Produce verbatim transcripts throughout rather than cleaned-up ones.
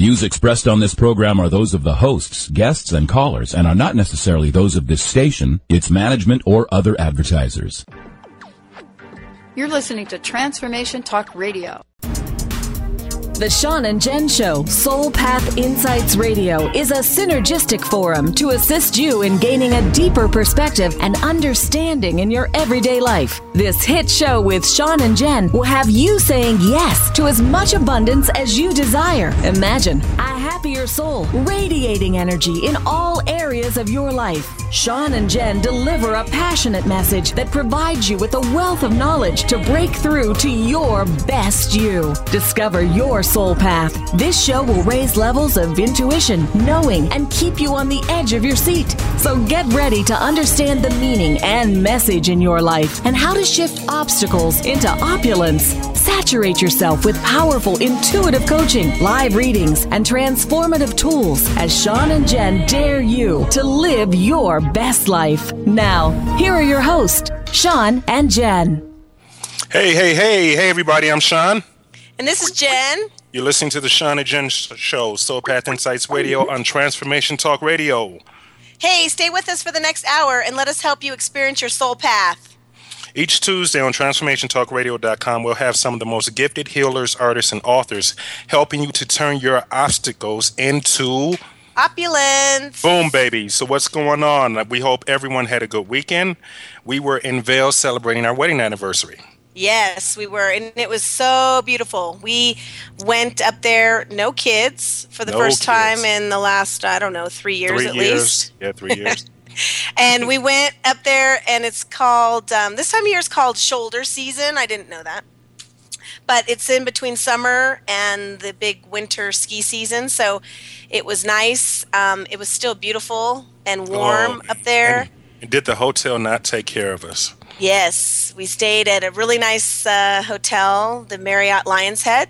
views expressed on this program are those of the hosts, guests, and callers, and are not necessarily those of this station, its management, or other advertisers. You're listening to Transformation Talk Radio. The Sean and Jen Show, Soul Path Insights Radio, is a synergistic forum to assist you in gaining a deeper perspective and understanding in your everyday life. This hit show with Sean and Jen will have you saying yes to as much abundance as you desire. Imagine a happier soul, radiating energy in all areas of your life. Sean and Jen deliver a passionate message that provides you with a wealth of knowledge to break through to your best you. Discover your soul path. This show will raise levels of intuition, knowing, and keep you on the edge of your seat. So get ready to understand the meaning and message in your life and how to shift obstacles into opulence. Saturate yourself with powerful intuitive coaching, live readings, and transformative tools as Sean and Jen dare you to live your best life. Now, here are your hosts, Sean and Jen. Hey, hey, hey, hey, everybody, I'm Sean. And this is Jen. You're listening to the Sean and Jen Show, Soul Path Insights Radio on Transformation Talk Radio. Hey, stay with us for the next hour and let us help you experience your soul path. Each Tuesday on transformation talk radio dot com, we'll have some of the most gifted healers, artists, and authors helping you to turn your obstacles into opulence. Boom, baby. So what's going on? We hope everyone had a good weekend. We were in Vail celebrating our wedding anniversary. Yes, we were, and it was so beautiful. We went up there, no kids, for the No first kids. time in the last, I don't know, three years Three at years. least. Yeah, three years. And we went up there, and it's called, um, this time of year is called shoulder season. I didn't know that. But it's in between summer and the big winter ski season, so it was nice. Um, it was still beautiful and warm Oh, up there. And, and did the hotel not take care of us? Yes, we stayed at a really nice uh, hotel, the Marriott Lion's Head.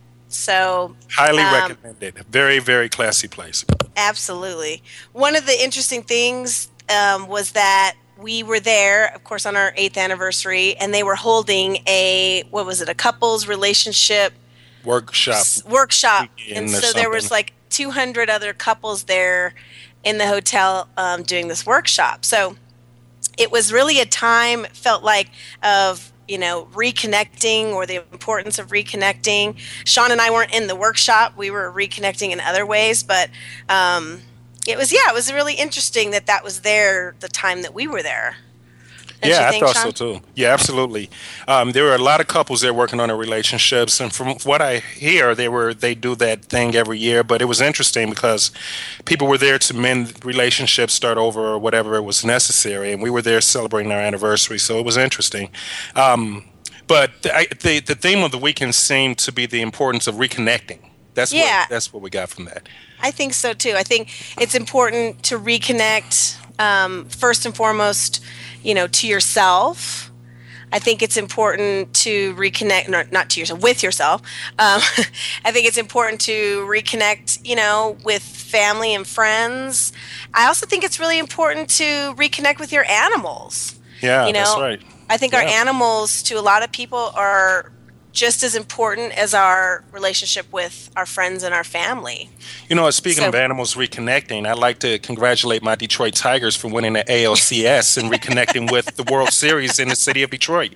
So Highly um, recommended. Very, very classy place. Absolutely. One of the interesting things um, was that we were there, of course, on our eighth anniversary, and they were holding a, what was it, a couples relationship Workshop. s- workshop. Weekend And or so there was something. like two hundred other couples there in the hotel um, doing this workshop. So it was really a time, felt like, of, you know, reconnecting, or the importance of reconnecting. Sean and I weren't in the workshop. We were reconnecting in other ways, but um, it was, yeah, it was really interesting that that was there the time that we were there. Don't Yeah, you I think, thought Sean? so too. Yeah, absolutely. Um, there were a lot of couples there working on their relationships, and from what I hear, they were they do that thing every year. But it was interesting because people were there to mend relationships, start over, or whatever was necessary, and we were there celebrating our anniversary. So it was interesting. Um, but the, I, the the theme of the weekend seemed to be the importance of reconnecting. That's Yeah. what that's what we got from that. I think so too. I think it's important to reconnect, um, first and foremost, you know, to yourself. I think it's important to reconnect, not, not to yourself, with yourself. Um, I think it's important to reconnect, you know, with family and friends. I also think it's really important to reconnect with your animals. Yeah, You know, that's right. I think our Yeah. animals, to a lot of people, are just as important as our relationship with our friends and our family. You know, speaking So- of animals reconnecting, I'd like to congratulate my Detroit Tigers for winning the A L C S and reconnecting with the World Series in the city of Detroit.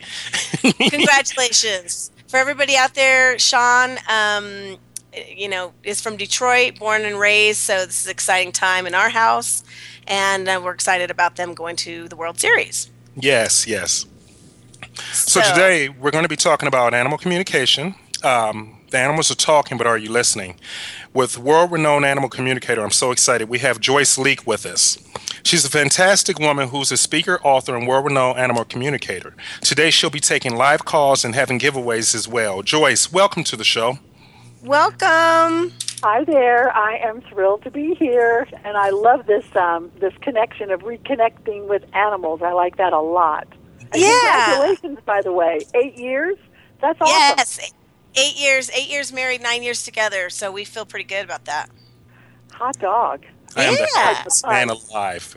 Congratulations. For everybody out there, Sean, um, you know, is from Detroit, born and raised, so this is an exciting time in our house, and uh, we're excited about them going to the World Series. Yes, yes. So today we're going to be talking about animal communication. Um, the animals are talking, but are you listening? With world-renowned animal communicator, I'm so excited. We have Joyce Leak with us. She's a fantastic woman who's a speaker, author, and world-renowned animal communicator. Today she'll be taking live calls and having giveaways as well. Joyce, welcome to the show. Welcome. Hi there. I am thrilled to be here, and I love this um, this connection of reconnecting with animals. I like that a lot. And Yeah. Congratulations, by the way. Eight years? That's awesome. Yes. Eight years, eight years married, nine years together, so we feel pretty good about that. Hot dog. I am the Yeah. happiest man alive.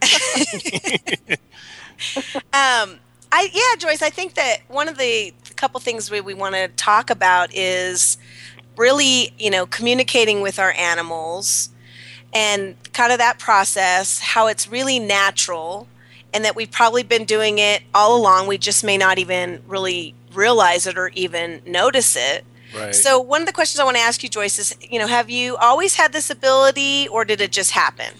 Um, I yeah, Joyce. I think that one of the couple things we, we want to talk about is really, you know, communicating with our animals and kind of that process, how it's really natural and that we've probably been doing it all along. We just may not even really realize it or even notice it. Right. So one of the questions I want to ask you, Joyce, is, you know, have you always had this ability or did it just happen?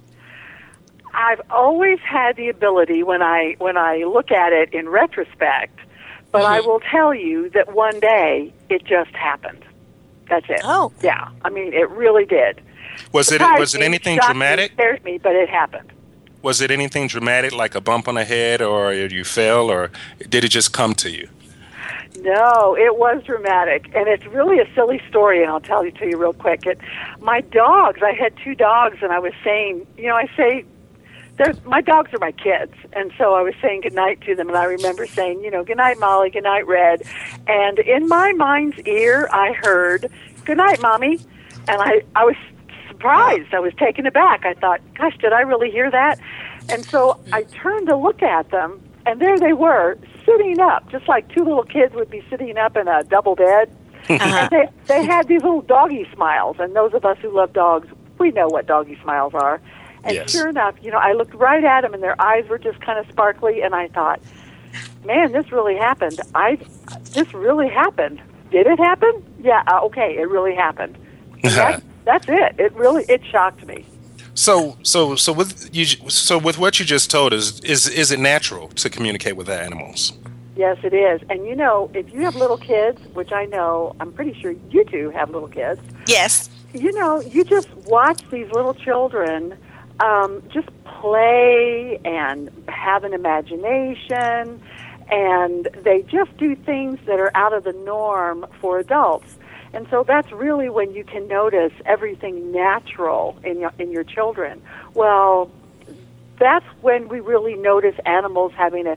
I've always had the ability when I when I look at it in retrospect, but mm-hmm. I will tell you that one day it just happened. That's it. Oh. Yeah. I mean, it really did. Was it Surprised was it me, anything shocked dramatic? Me, scared me, but it happened. Was it anything dramatic, like a bump on the head, or you fell, or did it just come to you? No, it was dramatic, and it's really a silly story, and I'll tell you to you real quick. It, my dogs, I had two dogs, and I was saying, you know, I say, my dogs are my kids, and so I was saying goodnight to them, and I remember saying, you know, goodnight, Molly, goodnight, Red, and in my mind's ear, I heard, goodnight, Mommy, and I, I was surprised. I was taken aback. I thought, gosh, did I really hear that? And so I turned to look at them, and there they were, sitting up, just like two little kids would be sitting up in a double bed. Uh-huh. And they, they had these little doggy smiles, and those of us who love dogs, we know what doggy smiles are. And yes. Sure enough, you know, I looked right at them, and their eyes were just kind of sparkly, and I thought, man, this really happened. I, this really happened. Did it happen? Yeah, uh, okay, it really happened. That, that's it. It really, it shocked me. So, so, so with you, so with what you just told us, is is it natural to communicate with animals? Yes, it is. And you know, if you have little kids, which I know, I'm pretty sure you two have little kids. Yes. You know, you just watch these little children um, just play and have an imagination, and they just do things that are out of the norm for adults. And so that's really when you can notice everything natural in your, in your children. Well, that's when we really notice animals having a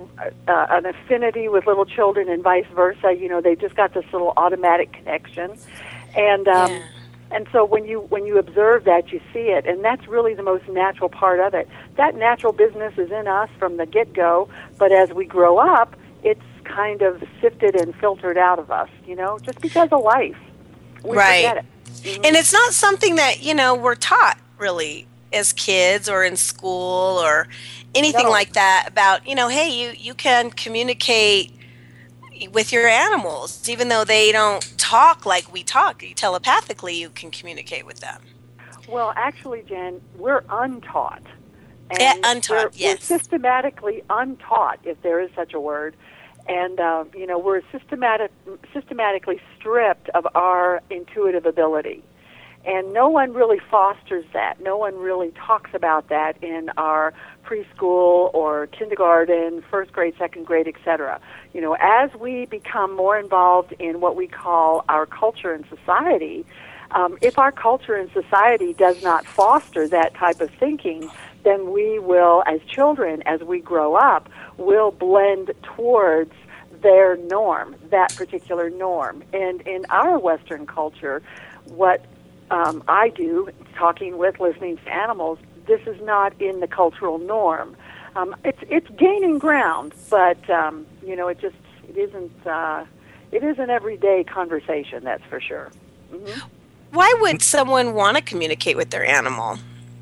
uh, an affinity with little children and vice versa. You know, they just got this little automatic connection. And um, yeah. and so when you when you observe that, you see it, and that's really the most natural part of it. That natural business is in us from the get-go, but as we grow up, it's kind of sifted and filtered out of us, you know, just because of life. We right. forget it. Mm-hmm. And it's not something that, you know, we're taught really as kids or in school or anything no. like that about, you know, hey, you, you can communicate with your animals, even though they don't talk like we talk. Telepathically, you can communicate with them. Well, actually, Jen, we're untaught. And yeah, untaught, we're, yes. We're systematically untaught, if there is such a word. And, uh, you know, we're systematic, systematically stripped of our intuitive ability. And no one really fosters that. No one really talks about that in our preschool or kindergarten, first grade, second grade, et cetera. You know, as we become more involved in what we call our culture and society, um, if our culture and society does not foster that type of thinking, then we will, as children, as we grow up, will blend towards their norm, that particular norm. And in our Western culture, what um, I do, talking with, listening to animals, this is not in the cultural norm. Um, it's it's gaining ground, but um, you know, it just it isn't uh, it is an everyday conversation. That's for sure. Mm-hmm. Why would someone want to communicate with their animal?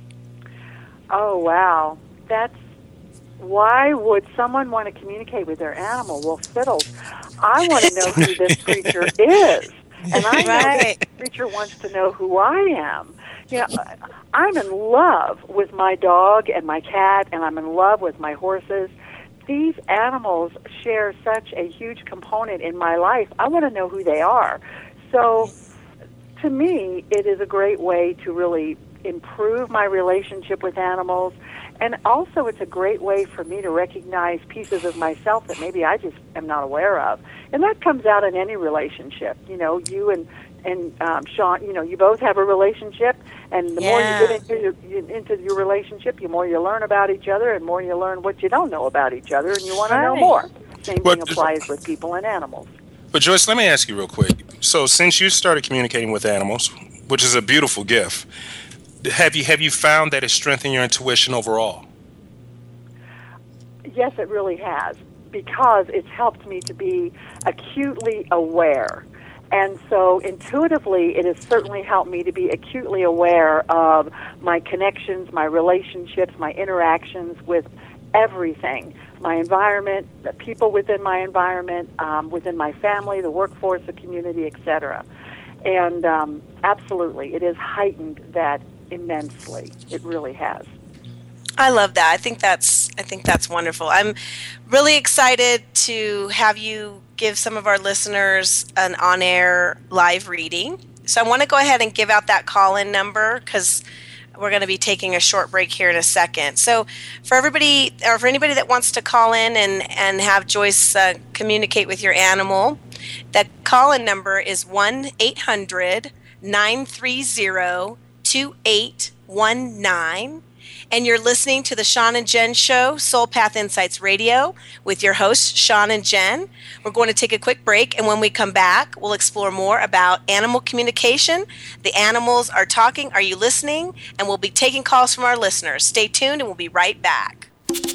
Oh wow, that's why would someone want to communicate with their animal? Well, fiddles, I want to know who this creature is, and I know right. this creature wants to know who I am. You know, I'm in love with my dog and my cat, and I'm in love with my horses. These animals share such a huge component in my life. I want to know who they are. So, to me, it is a great way to really improve my relationship with animals, and also it's a great way for me to recognize pieces of myself that maybe I just am not aware of. And that comes out in any relationship. You know, you and and um, Sean, you know, you both have a relationship, and the yeah. more you get into your, into your relationship, the more you learn about each other, and more you learn what you don't know about each other, and you want to know more. Same But- thing applies with people and animals. But Joyce, let me ask you real quick. So, since you started communicating with animals, which is a beautiful gift, have you have you found that it's strengthened your intuition overall? Yes, it really has, because it's helped me to be acutely aware. And so intuitively, it has certainly helped me to be acutely aware of my connections, my relationships, my interactions with everything, my environment, the people within my environment, um, within my family, the workforce, the community, et cetera. And um, absolutely, it has heightened that immensely. It really has. I love that. I think that's I think that's wonderful. I'm really excited to have you give some of our listeners an on-air live reading. So I want to go ahead and give out that call-in number because we're going to be taking a short break here in a second. So for everybody, or for anybody that wants to call in and, and have Joyce uh, communicate with your animal, that call-in number is one eight hundred nine three zero two eight one nine. And you're listening to the Sean and Jen Show, Soul Path Insights Radio, with your hosts, Sean and Jen. We're going to take a quick break, and when we come back, we'll explore more about animal communication. The animals are talking. Are you listening? And we'll be taking calls from our listeners. Stay tuned, and we'll be right back.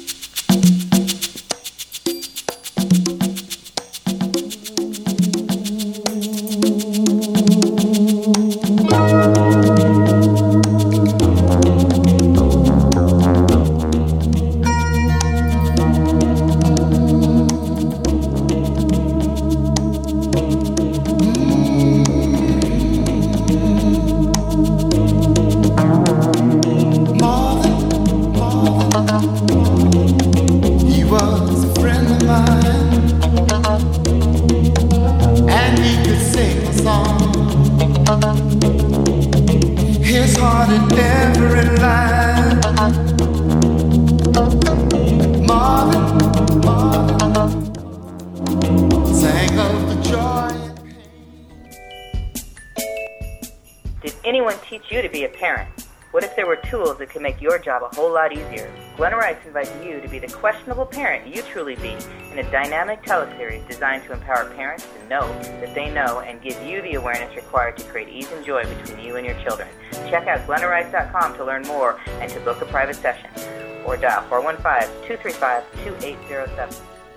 Tools that can make your job a whole lot easier. Glenna Rice invites you to be the questionable parent you truly be in a dynamic teleseries designed to empower parents to know that they know and give you the awareness required to create ease and joy between you and your children. Check out glenna rice dot com to learn more and to book a private session, or dial four one five, two three five, two eight zero seven.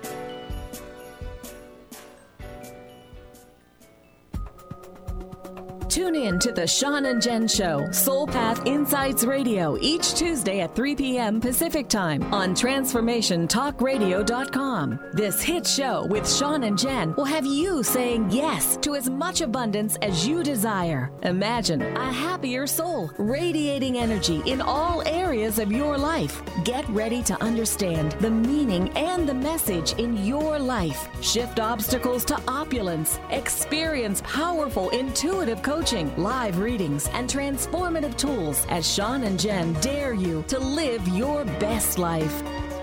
Tune in to the Sean and Jen Show, Soul Path Insights Radio, each Tuesday at three p.m. Pacific Time on transformation talk radio dot com. This hit show with Sean and Jen will have you saying yes to as much abundance as you desire. Imagine a happier soul, radiating energy in all areas of your life. Get ready to understand the meaning and the message in your life. Shift obstacles to opulence. Experience powerful, intuitive coaching. Coaching, live readings, and transformative tools as Sean and Jen dare you to live your best life.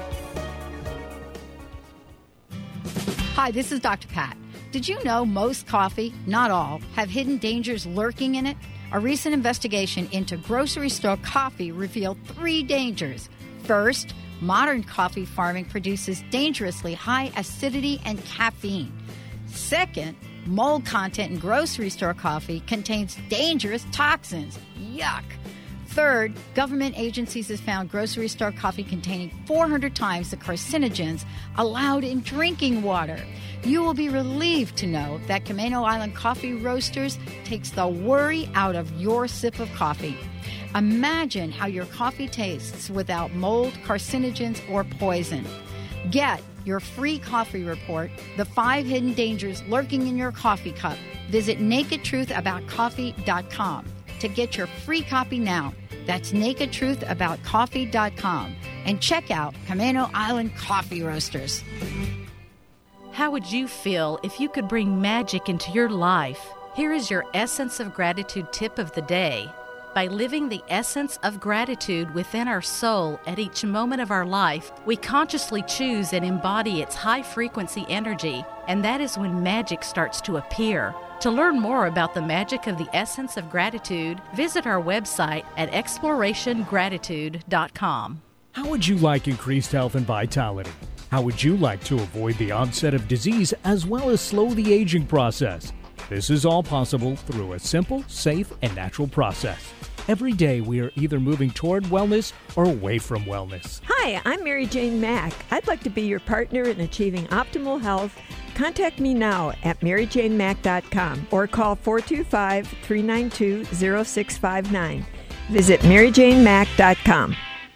Hi, this is Doctor Pat. Did you know most coffee, not all, have hidden dangers lurking in it? A recent investigation into grocery store coffee revealed three dangers. First, modern coffee farming produces dangerously high acidity and caffeine. Second, mold content in grocery store coffee contains dangerous toxins. Yuck. Third, government agencies have found grocery store coffee containing four hundred times the carcinogens allowed in drinking water. You will be relieved to know that Camano Island Coffee Roasters takes the worry out of your sip of coffee. Imagine how your coffee tastes without mold, carcinogens, or poison. Get your free coffee report, The Five Hidden Dangers Lurking in Your Coffee Cup. Visit naked truth about coffee dot com to get your free copy now. That's naked truth about coffee dot com. And check out Camano Island Coffee Roasters. How would you feel if you could bring magic into your life? Here is your Essence of Gratitude tip of the day. By living the essence of gratitude within our soul at each moment of our life, we consciously choose and embody its high-frequency energy, and that is when magic starts to appear. To learn more about the magic of the essence of gratitude, visit our website at exploration gratitude dot com. How would you like increased health and vitality? How would you like to avoid the onset of disease as well as slow the aging process? This is all possible through a simple, safe, and natural process. Every day we are either moving toward wellness or away from wellness. Hi, I'm Mary Jane Mack. I'd like to be your partner in achieving optimal health, Contact me now at mary jane mack dot com or call four two five, three nine two, zero six five nine. Visit mary jane mack dot com.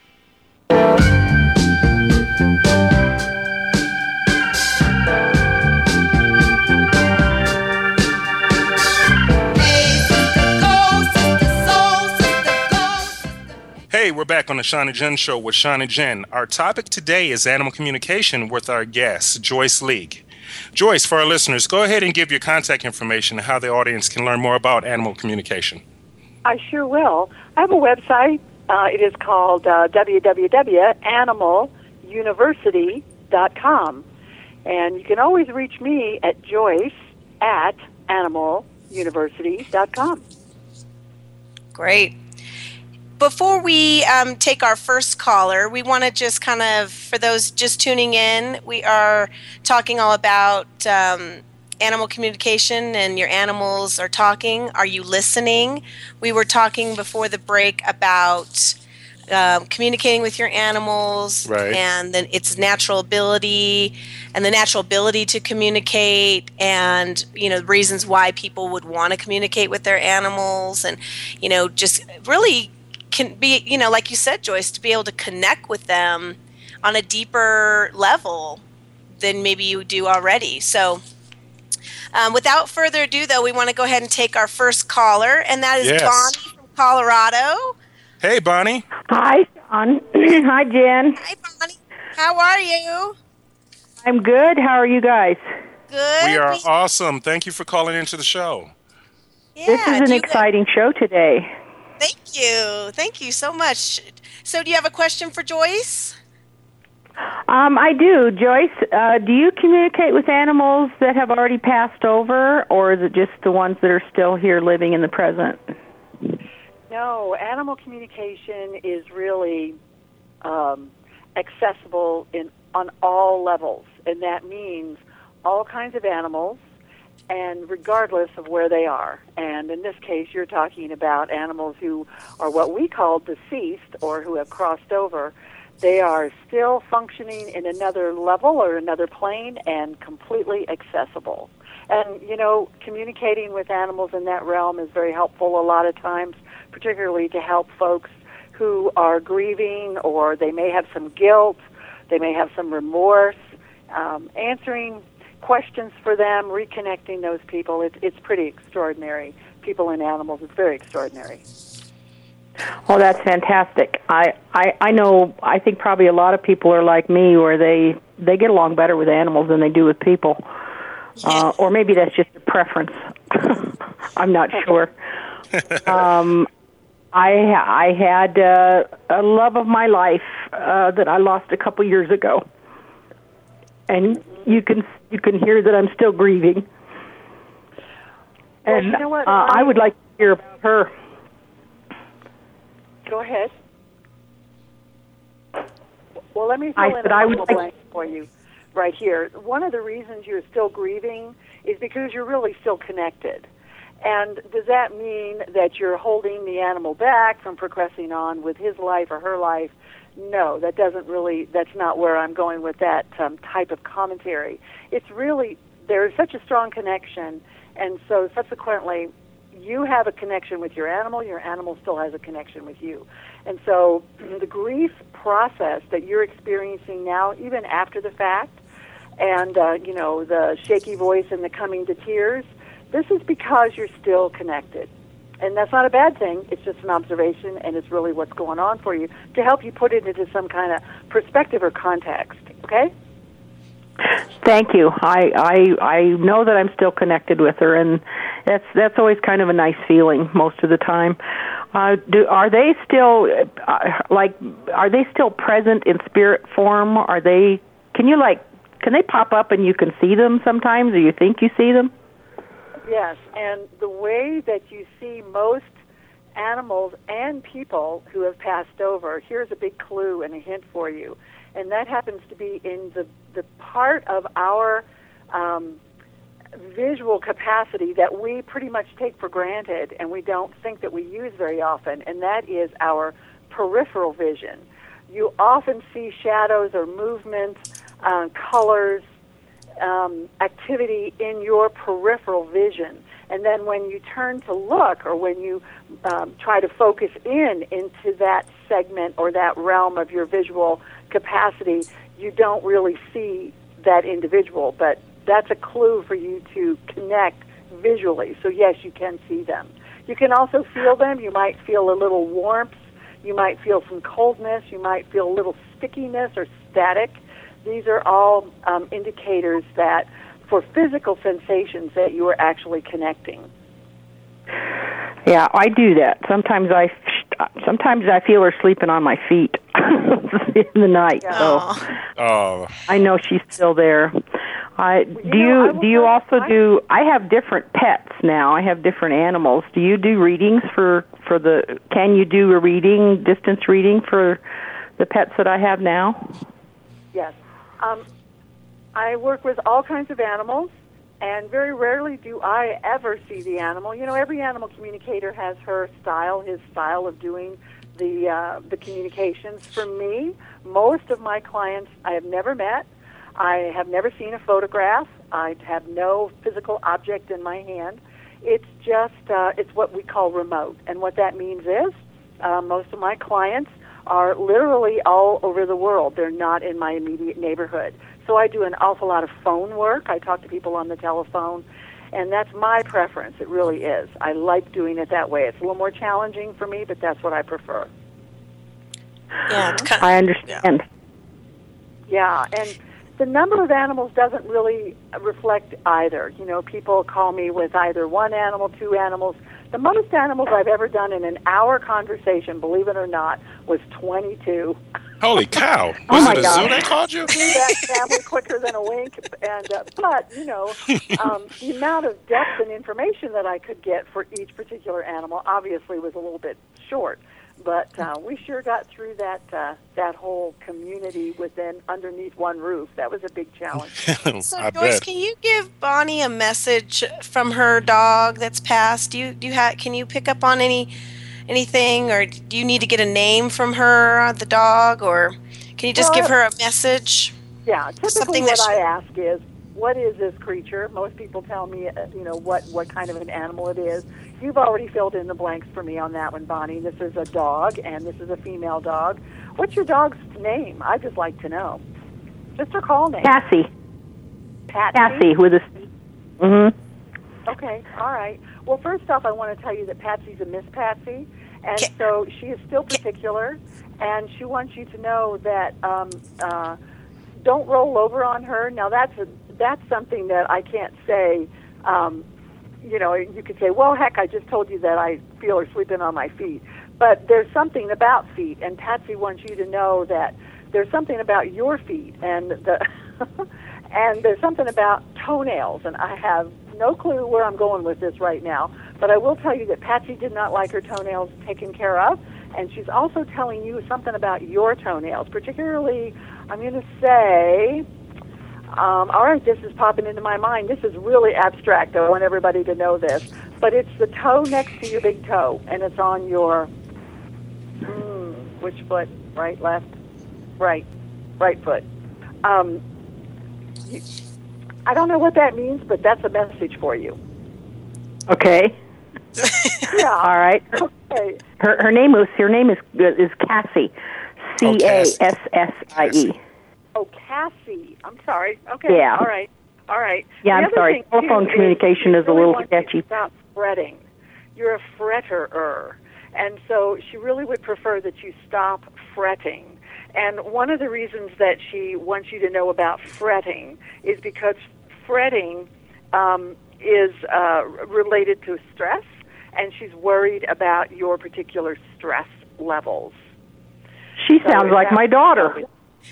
Hey, we're back on the Sean and Jen Show with Sean and Jen. Our topic today is animal communication with our guest, Joyce League. Joyce, for our listeners, go ahead and give your contact information and how the audience can learn more about animal communication. I sure will. I have a website. Uh, it is called uh, w w w dot animal university dot com. And you can always reach me at Joyce at animal university dot com. Great. Before we um, take our first caller, we want to just kind of, for those just tuning in, we are talking all about um, animal communication, and your animals are talking. Are you listening? We were talking before the break about uh, communicating with your animals, right, and then its natural ability and the natural ability to communicate, and, you know, reasons why people would want to communicate with their animals, and, you know, just really can be, you know, like you said, Joyce, to be able to connect with them on a deeper level than maybe you do already. So um, without further ado, though, we want to go ahead and take our first caller, and that is yes. Bonnie from Colorado. Hey, Bonnie. Hi, Sean. Hi, Jen. Hi, Bonnie. How are you? I'm good. How are you guys? Good. We are awesome. Thank you for calling into the show. Yeah, this is an you exciting show today. Thank you. Thank you so much. So do you have a question for Joyce? Um, I do. Joyce, uh, do you communicate with animals that have already passed over, or is it just the ones that are still here living in the present? No, animal communication is really um, accessible in on all levels, and that means all kinds of animals, and regardless of where they are. And in this case, you're talking about animals who are what we call deceased or who have crossed over. They are still functioning in another level or another plane and completely accessible. And, you know, communicating with animals in that realm is very helpful a lot of times, particularly to help folks who are grieving, or they may have some guilt, they may have some remorse. Um, answering questions for them, reconnecting those people, it, it's pretty extraordinary. People and animals, it's very extraordinary. Oh, that's fantastic. I, I, I know, I think probably a lot of people are like me, where they, they get along better with animals than they do with people. Uh, or maybe that's just a preference. I'm not sure. um, I, I had uh, a love of my life uh, that I lost a couple years ago. And you can you can hear that I'm still grieving. Well, and you know what, uh, I would like to hear about her. Go ahead. Well, let me fill I in said a I would couple like- blanks for you right here. One of the reasons you're still grieving is because you're really still connected. And does that mean that you're holding the animal back from progressing on with his life or her life? No, that doesn't really, that's not where I'm going with that um, type of commentary. It's really, there's such a strong connection, and so subsequently, you have a connection with your animal, your animal still has a connection with you. And so the grief process that you're experiencing now, even after the fact, and, uh, you know, the shaky voice and the coming to tears, this is because you're still connected. And that's not a bad thing. It's just an observation, and it's really what's going on for you to help you put it into some kind of perspective or context. Okay? Thank you. I, I I know that I'm still connected with her, and that's that's always kind of a nice feeling most of the time. Uh, do are they still uh, like are they still present in spirit form? Are they? Can you like can they pop up and you can see them sometimes, or you think you see them? Yes, and the way that you see most animals and people who have passed over, here's a big clue and a hint for you, and that happens to be in the, the part of our um, visual capacity that we pretty much take for granted and we don't think that we use very often, and that is our peripheral vision. You often see shadows or movement, uh, colors, um, activity in your peripheral vision. And then when you turn to look, or when you um, try to focus in into that segment or that realm of your visual capacity, you don't really see that individual. But that's a clue for you to connect visually. So yes, you can see them. You can also feel them. You might feel a little warmth. You might feel some coldness. You might feel a little stickiness or static. These are all um, indicators that for physical sensations that you are actually connecting. Yeah, I do that. Sometimes I, sometimes I feel her sleeping on my feet in the night. Yeah. So Oh. I know she's still there. I Well, you do know, you I will do you tell- also I- do? I have different pets now. I have different animals. Do you do readings for for the? Can you do a reading, distance reading for the pets that I have now? Yes. Um, I work with all kinds of animals, and very rarely do I ever see the animal. You know, every animal communicator has her style, his style of doing the uh, the communications. For me, most of my clients I have never met. I have never seen a photograph. I have no physical object in my hand. It's just, uh, it's what we call remote. And what that means is uh, most of my clients are literally all over the world. They're not in my immediate neighborhood. So I do an awful lot of phone work. I talk to people on the telephone. And that's my preference. It really is. I like doing it that way. It's a little more challenging for me, but that's what I prefer. Yeah, it's kind of, I understand. Yeah, and the number of animals doesn't really reflect either. You know, people call me with either one animal, two animals. The most animals I've ever done in an hour conversation, believe it or not, was twenty-two. Holy cow! Was Oh my it a God. zoo that called you? Do that family quicker than a wink. And uh, but you know, um, the amount of depth and information that I could get for each particular animal obviously was a little bit short. But uh, we sure got through that uh, that whole community within underneath one roof. That was a big challenge. So I Joyce, bet. can you give Bonnie a message from her dog that's passed? Do you do you have? Can you pick up on any anything, or do you need to get a name from her, the dog, or can you just Well, give her a message? Yeah, typically Something what that I she- ask is, what is this creature? Most people tell me, uh, you know, what, what kind of an animal it is. You've already filled in the blanks for me on that one, Bonnie. This is a dog, and this is a female dog. What's your dog's name? I'd just like to know. Just her call name. Cassie. Patsy? Cassie with a. Mm-hmm. Okay, all right. Well, first off, I want to tell you that Patsy's a Miss Patsy, and Ca- so she is still particular, and she wants you to know that um, uh, don't roll over on her. Now, that's a, that's something that I can't say. Um, you know, you could say, well, heck, I just told you that I feel her sleeping on my feet. But there's something about feet, and Patsy wants you to know that there's something about your feet, and the and there's something about toenails, and I have no clue where I'm going with this right now, but I will tell you that Patsy did not like her toenails taken care of, and she's also telling you something about your toenails, particularly, I'm going to say, um, all right, this is popping into my mind. This is really abstract. I want everybody to know this, but it's the toe next to your big toe, and it's on your, hmm, which foot? Right, left? Right, right foot. Um, you, I don't know what that means, but that's a message for you. Okay. Yeah. All right. Okay. Her her name is her name is is Cassie. C A S S I E. Oh, Cassie. I'm sorry. Okay. Yeah. All right. All right. Yeah, The I'm other sorry. thing, Telephone too, communication she is a really little wants you to sketchy. Stop fretting. You're a fretterer, and so she really would prefer that you stop fretting. And one of the reasons that she wants you to know about fretting is because fretting um, is uh, related to stress, and she's worried about your particular stress levels. She So sounds is like that- my daughter.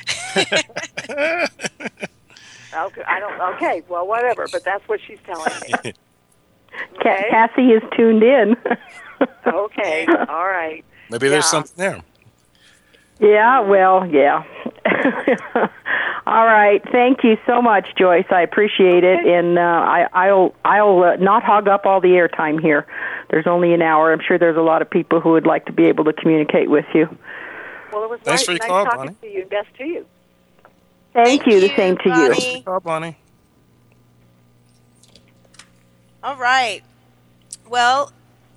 Okay, I don't. Okay, well, whatever. But that's what she's telling me. Ca- Okay. Cassie is tuned in. Okay, all right. Maybe there's Yeah. something there. Yeah, well, yeah. All right. Thank you so much, Joyce. I appreciate it, and uh, I, I'll I'll uh, not hog up all the airtime here. There's only an hour. I'm sure there's a lot of people who would like to be able to communicate with you. Well, it was Thanks nice, for your nice call, talking Bonnie. to you. Best to you. Thank, Thank you. The you, same to Bonnie. you. Thanks for your call, Bonnie. All right. Well,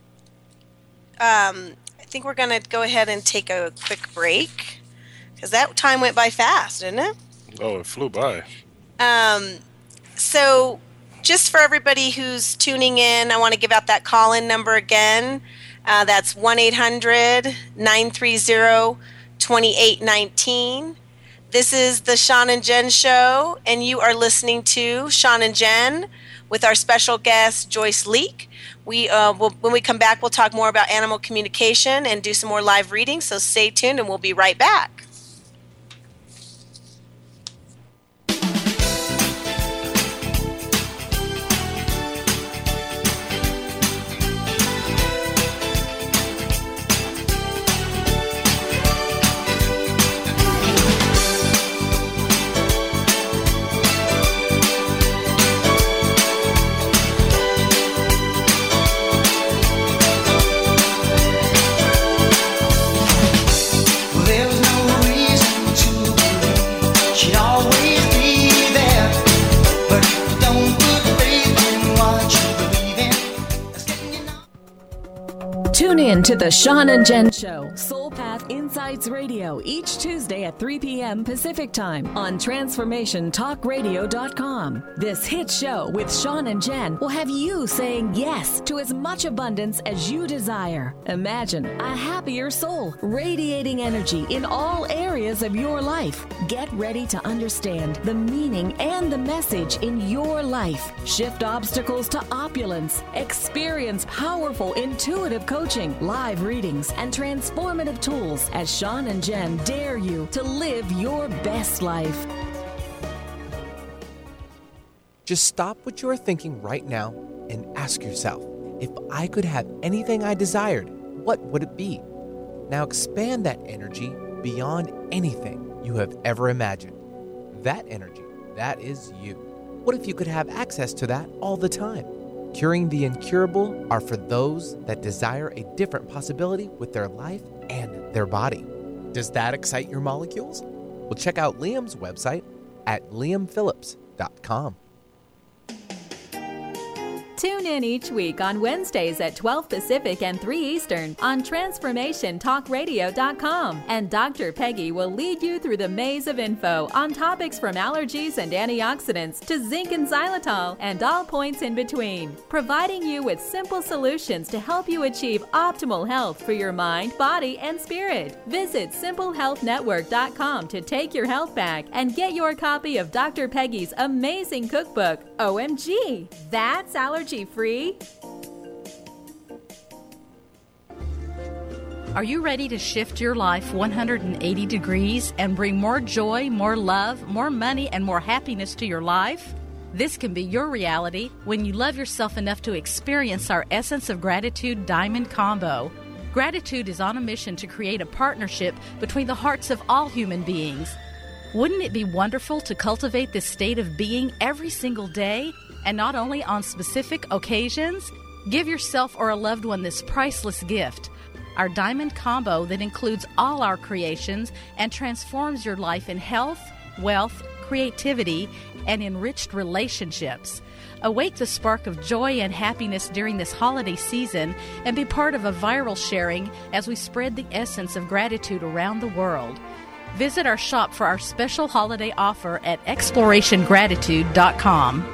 um, I think we're going to go ahead and take a quick break because that time went by fast, didn't it? Oh, it flew by. Um, so just for everybody who's tuning in, I want to give out that call-in number again. Uh, that's one eight hundred nine three zero two eight one nine. This is the Sean and Jen Show, and you are listening to Sean and Jen with our special guest, Joyce Leak. We, uh, will, when we come back, we'll talk more about animal communication and do some more live readings, so stay tuned, and we'll be right back. Tune in to the Sean and Jen Show, Soul Path Insights Radio, each Tuesday at three p.m. Pacific Time on transformation talk radio dot com. This hit show with Sean and Jen will have you saying yes to as much abundance as you desire. Imagine a happier soul, radiating energy in all areas of your life. Get ready to understand the meaning and the message in your life. Shift obstacles to opulence. Experience powerful, intuitive coaching, live readings, and transformative tools as Sean and Jen dare you to live your best life. Just stop what you are thinking right now and ask yourself, if I could have anything I desired, what would it be? Now expand that energy beyond anything you have ever imagined. That energy, that is you. What if you could have access to that all the time? Curing the incurable are for those that desire a different possibility with their life and their body. Does that excite your molecules? Well, check out Liam's website at liam phillips dot com. Tune in each week on Wednesdays at twelve Pacific and three Eastern on transformation talk radio dot com. And Doctor Peggy will lead you through the maze of info on topics from allergies and antioxidants to zinc and xylitol and all points in between, providing you with simple solutions to help you achieve optimal health for your mind, body, and spirit. Visit simple health network dot com to take your health back and get your copy of Doctor Peggy's amazing cookbook, O M G, that's allergy free. Are you ready to shift your life one hundred eighty degrees and bring more joy, more love, more money, and more happiness to your life? This can be your reality when you love yourself enough to experience our Essence of Gratitude Diamond Combo. Gratitude is on a mission to create a partnership between the hearts of all human beings. Wouldn't it be wonderful to cultivate this state of being every single day? And not only on specific occasions? Give yourself or a loved one this priceless gift, our Diamond Combo that includes all our creations and transforms your life in health, wealth, creativity, and enriched relationships. Awake the spark of joy and happiness during this holiday season and be part of a viral sharing as we spread the essence of gratitude around the world. Visit our shop for our special holiday offer at exploration gratitude dot com.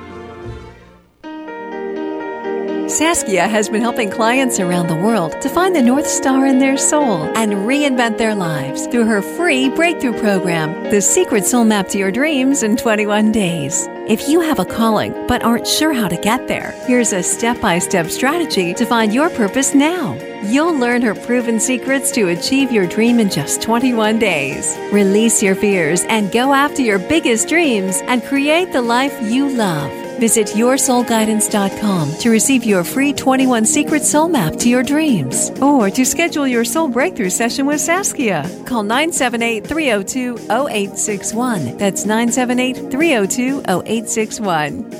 Saskia has been helping clients around the world to find the North Star in their soul and reinvent their lives through her free breakthrough program, The Secret Soul Map to Your Dreams in twenty-one days. If you have a calling but aren't sure how to get there, here's a step-by-step strategy to find your purpose now. You'll learn her proven secrets to achieve your dream in just twenty-one days. Release your fears and go after your biggest dreams and create the life you love. Visit your soul guidance dot com to receive your free twenty-one Secret Soul Map to your dreams or to schedule your soul breakthrough session with Saskia. Call nine seven eight, three oh two, oh eight six one. That's nine seven eight, three oh two, oh eight six one.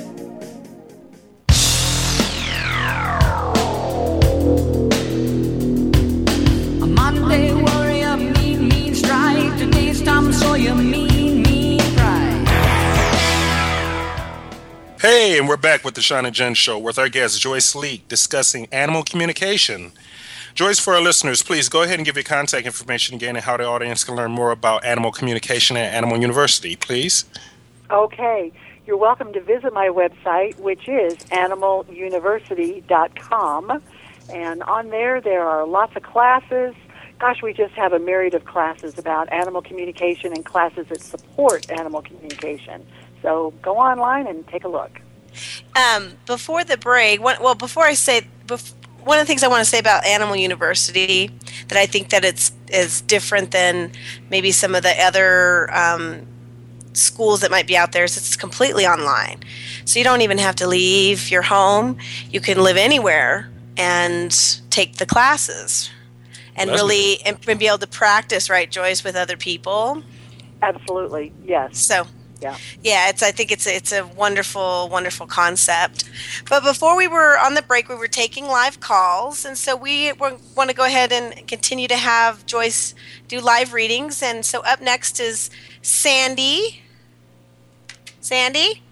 A Monday warrior, mean, mean strike. Today's Tom Sawyer, mean, mean pride. Hey, and we're back with the Sean and Jen Show with our guest Joyce Leak discussing animal communication. Joyce, for our listeners, please go ahead and give your contact information again and how the audience can learn more about animal communication at Animal University, please. Okay. You're welcome to visit my website, which is animal university dot com. And on there, there are lots of classes. Gosh, we just have a myriad of classes about animal communication and classes that support animal communication. So go online and take a look. Um, before the break, one, well, before I say, bef- one of the things I want to say about Animal University that I think that it's is different than maybe some of the other um, schools that might be out there is it's completely online. So you don't even have to leave your home. You can live anywhere and take the classes and Well, really and, and be able to practice, right, Joyce, with other people. Absolutely, yes. So. Yeah. Yeah, it's. I think it's it's a wonderful, wonderful concept. But before we were on the break, we were taking live calls, and so we were, want to go ahead and continue to have Joyce do live readings. And so up next is Sandy. Sandy?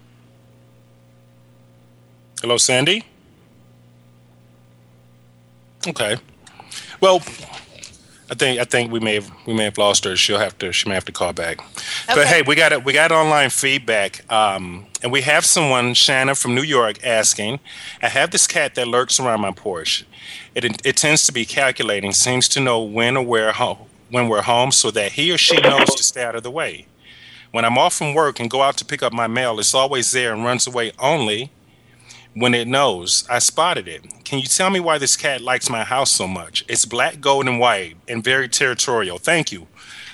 Hello, Sandy? Okay. Well, I think I think we may have we may have lost her. She'll have to she may have to call back. Okay. But hey, we got it. We got online feedback, um, and we have someone, Shanna from New York, asking. I have this cat that lurks around my porch. It it tends to be calculating, seems to know when or where home when we're home, so that he or she knows to stay out of the way. When I'm off from work and go out to pick up my mail, it's always there and runs away only when it knows. I spotted it. Can you tell me why this cat likes my house so much? It's black, gold, and white, and very territorial. Thank you.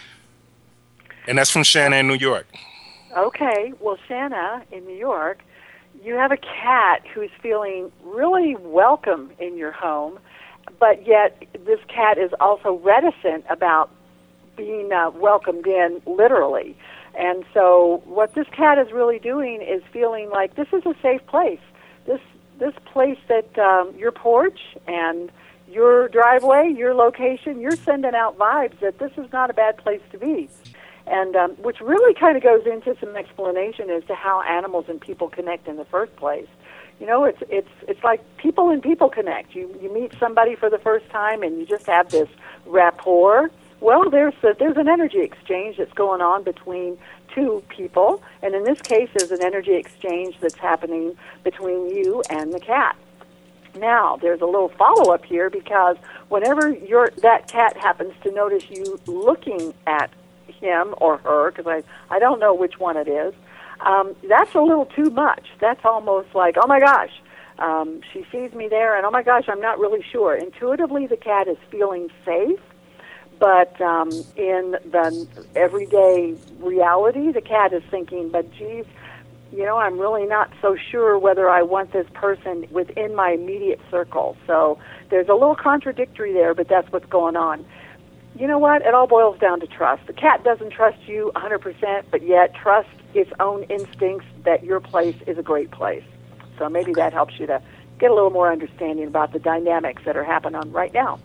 And that's from Shanna in New York. Okay. Well, Shanna in New York, you have a cat who's feeling really welcome in your home, but yet this cat is also reticent about being uh, welcomed in literally. And so what this cat is really doing is feeling like this is a safe place. This this place that um, your porch and your driveway, your location, you're sending out vibes that this is not a bad place to be. And um, which really kind of goes into some explanation as to how animals and people connect in the first place. You know, it's it's it's like people and people connect. You you meet somebody for the first time and you just have this rapport. Well, there's a, there's an energy exchange that's going on between two people, and in this case, there's an energy exchange that's happening between you and the cat. Now, there's a little follow-up here because whenever your that cat happens to notice you looking at him or her, because I, I don't know which one it is, um, that's a little too much. That's almost like, oh my gosh, um, she sees me there, and oh my gosh, I'm not really sure. Intuitively, the cat is feeling safe. But um, in the everyday reality, the cat is thinking, but geez, you know, I'm really not so sure whether I want this person within my immediate circle. So there's a little contradictory there, but that's what's going on. You know what? It all boils down to trust. The cat doesn't trust you one hundred percent, but yet trusts its own instincts that your place is a great place. So maybe that helps you to get a little more understanding about the dynamics that are happening right now.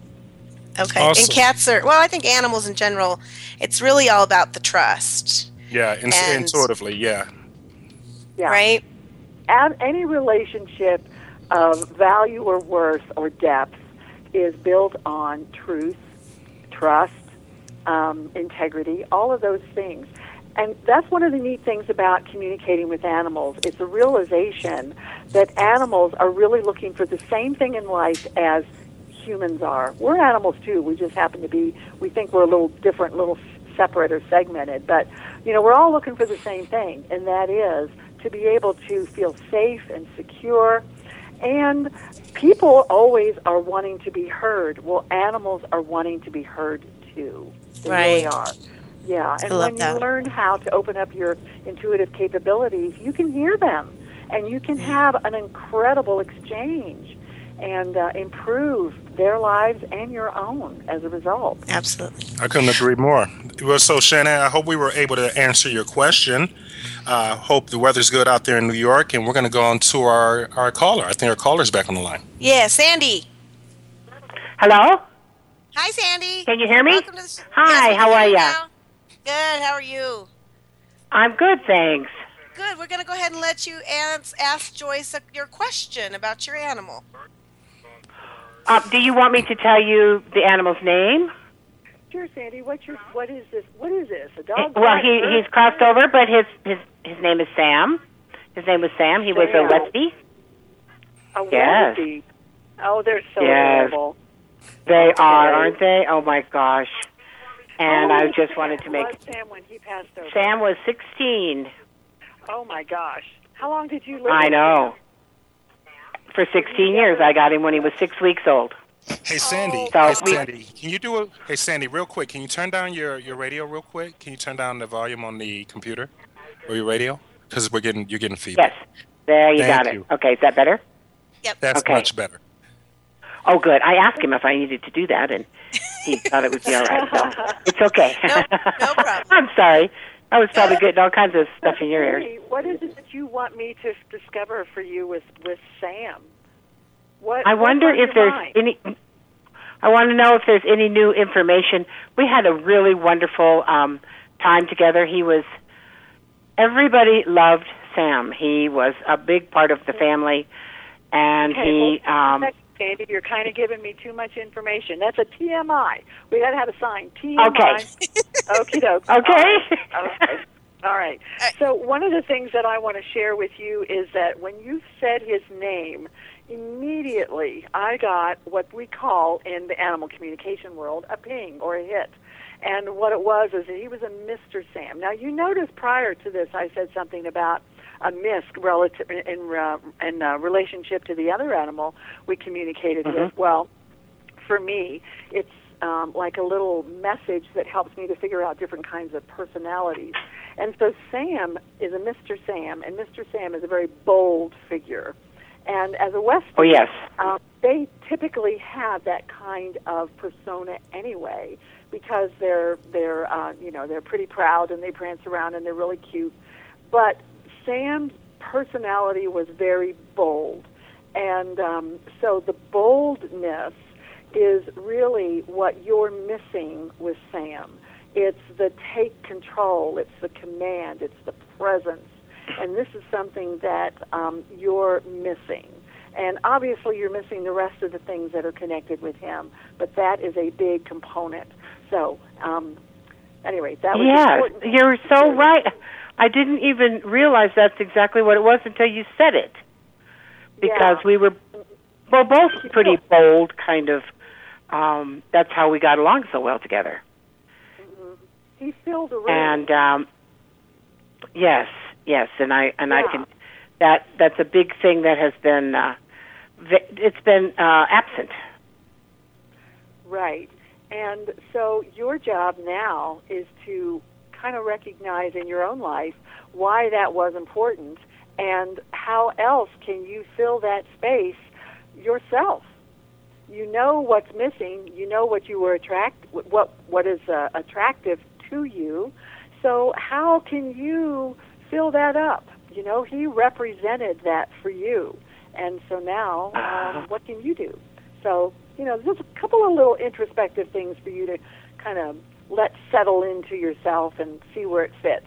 Okay. Awesome. And cats are, well, I think animals in general, it's really all about the trust. Yeah, in- And- intuitively, yeah. Yeah. Right? And any relationship of value or worth or depth is built on truth, trust, um, integrity, all of those things. And that's one of the neat things about communicating with animals. It's a realization that animals are really looking for the same thing in life as humans are. We're animals too. We just happen to be, we think we're a little different, little separate or segmented. But, you know, we're all looking for the same thing, and that is to be able to feel safe and secure. And people always are wanting to be heard. Well, animals are wanting to be heard too. They really Right. are. Yeah, and I love when that. you learn how to open up your intuitive capabilities, you can hear them, and you can have an incredible exchange and uh, improve their lives and your own as a result. Absolutely. I couldn't agree more. Well, so Shannon, I hope we were able to answer your question. Uh, hope the weather's good out there in New York, and we're going to go on to our, our caller. I think our caller's back on the line. Yeah, Sandy. Hello? Hi, Sandy. Can you hear me? Welcome to the Hi, Yes, we how can are hear ya? now. Good. How are you? I'm good, thanks. Good. good. We're going to go ahead and let you ans- ask Joyce a, your question about your animal. Uh, do you want me to tell you the animal's name? Sure, Sandy. What's your? What is this? What is this? A dog? Well, he he's crossed over, but his his his name is Sam. His name was Sam. He was a Westie. A Yes. Westie. Oh, they're so Yes. adorable. They Okay. are, aren't they? Oh my gosh! And How I old just wanted to make. was Sam when he passed over? Sam was sixteen. Oh my gosh! How long did you live? I with know. For sixteen years, I got him when he was six weeks old. Hey Sandy, So hey we- Sandy, can you do a? Hey Sandy, real quick, can you turn down your, your radio real quick? Can you turn down the volume on the computer or your radio? Because we're getting you're getting feedback. Yes. There you Thank got you. it. Okay, is that better? Yep. That's Okay. much better. Oh, good. I asked him if I needed to do that, and he thought it would be all right. So it's okay. No, no problem. I'm sorry. I was probably getting all kinds of stuff in your ears. Sandy, what is it that you want me to discover for you with with Sam? What? I what's wonder on if your there's mind? any. I want to know if there's any new information. We had a really wonderful um, time together. He was. Everybody loved Sam. He was a big part of the family, and Okay, he. well, Um, Sandy, you're kind of giving me too much information. That's a T M I. We got to have a sign. T M I. Okay. Okie doke. Okay. All right. Okay. All right. So one of the things that I want to share with you is that when you said his name, immediately I got what we call in the animal communication world a ping or a hit. And what it was is that he was a Mister Sam. Now, you notice prior to this I said something about a misc relative in, uh, in uh, relationship to the other animal we communicated Mhm. with. Well, for me, it's um, like a little message that helps me to figure out different kinds of personalities. And so Sam is a Mister Sam, and Mister Sam is a very bold figure. And as a Western, Oh, yes. um, they typically have that kind of persona anyway, because they're they're uh, you know they're pretty proud and they prance around and they're really cute. But Sam's personality was very bold, and um, so the boldness is really what you're missing with Sam. It's the take control, it's the command, it's the presence, and this is something that um, you're missing. And obviously you're missing the rest of the things that are connected with him, but that is a big component. So, um, anyway, that was Yes, important. you're so right. I didn't even realize that's exactly what it was until you said it. Because Yeah. we were well, both pretty bold, kind of. Um, that's how we got along so well together. He filled a room. And um, yes, yes, and I and I Yeah. can. That that's a big thing that has been. Uh, v- it's been uh, absent. Right. And so your job now is to kind of recognize in your own life why that was important and how else can you fill that space yourself. You know what's missing. You know what you were attract what what is uh, attractive to you. So how can you fill that up? You know, he represented that for you. And so now, um, what can you do? So, you know, there's a couple of little introspective things for you to kind of let settle into yourself and see where it fits.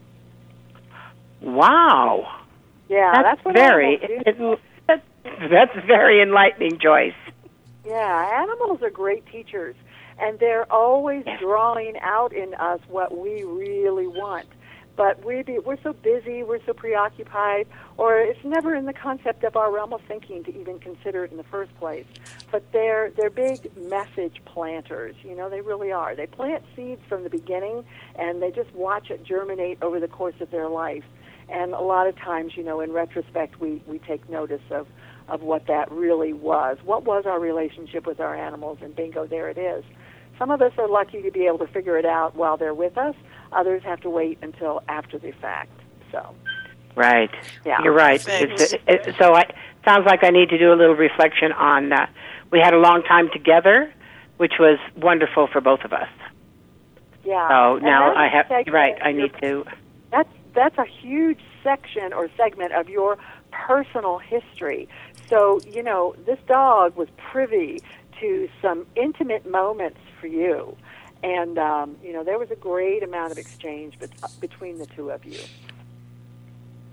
Wow. Yeah, that's, that's what very. animals do. It, that's very enlightening, Joyce. Yeah, animals are great teachers, and they're always drawing out in us what we really want. But we be, we're so busy, we're so preoccupied, or it's never in the concept of our realm of thinking to even consider it in the first place. But they're they're big message planters. You know, they really are. They plant seeds from the beginning, and they just watch it germinate over the course of their life. And a lot of times, you know, in retrospect, we, we take notice of, of what that really was. What was our relationship with our animals? And bingo, there it is. Some of us are lucky to be able to figure it out while they're with us. Others have to wait until after the fact. So, right. Yeah. You're right. It's, it, it, so it sounds like I need to do a little reflection on. Uh, we had a long time together, which was wonderful for both of us. yeah. So And now that's I a have. segment Right. I of your- need to. That's that's a huge section or segment of your personal history. So, you know, this dog was privy to some intimate moments for you. And, um, you know, there was a great amount of exchange bet- between the two of you.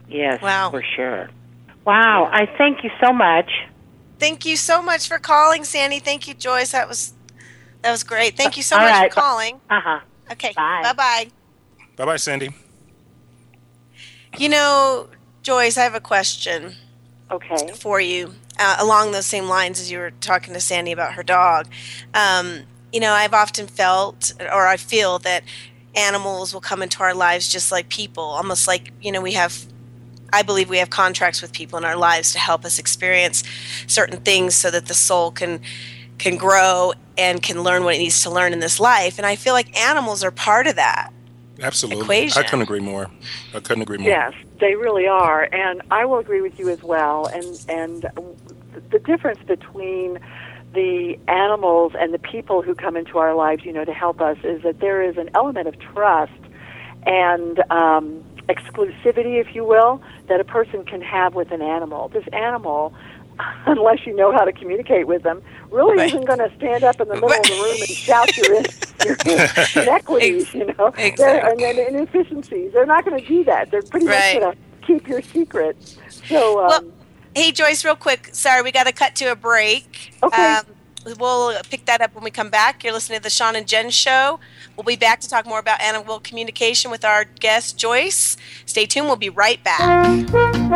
Yes, wow. for sure. Wow, I thank you so much. Thank you so much for calling, Sandy. Thank you, Joyce. That was that was great. Thank you so All much right. for calling. Uh-huh. Okay, Bye. bye-bye. Bye-bye, Sandy. You know, Joyce, I have a question. Okay. For you, uh, along those same lines as you were talking to Sandy about her dog. Um, you know, I've often felt, or I feel that animals will come into our lives just like people, almost like, you know, we have, I believe we have contracts with people in our lives to help us experience certain things so that the soul can can grow and can learn what it needs to learn in this life. And I feel like animals are part of that. Absolutely. Equation. I couldn't agree more. I couldn't agree more. Yes, they really are, and I will agree with you as well. And and the difference between the animals and the people who come into our lives, you know, to help us, is that there is an element of trust and um, exclusivity, if you will, that a person can have with an animal. This animal, unless you know how to communicate with them, really right. isn't going to stand up in the middle of the room and shout your, your inequities, you know, exactly. and, and inefficiencies. They're not going to do that. They're pretty right. much going to keep your secret. So, um, well, hey, Joyce, real quick. Sorry, we got to cut to a break. Okay. Um, we'll pick that up when we come back. You're listening to the Sean and Jen Show. We'll be back to talk more about animal communication with our guest, Joyce. Stay tuned. We'll be right back.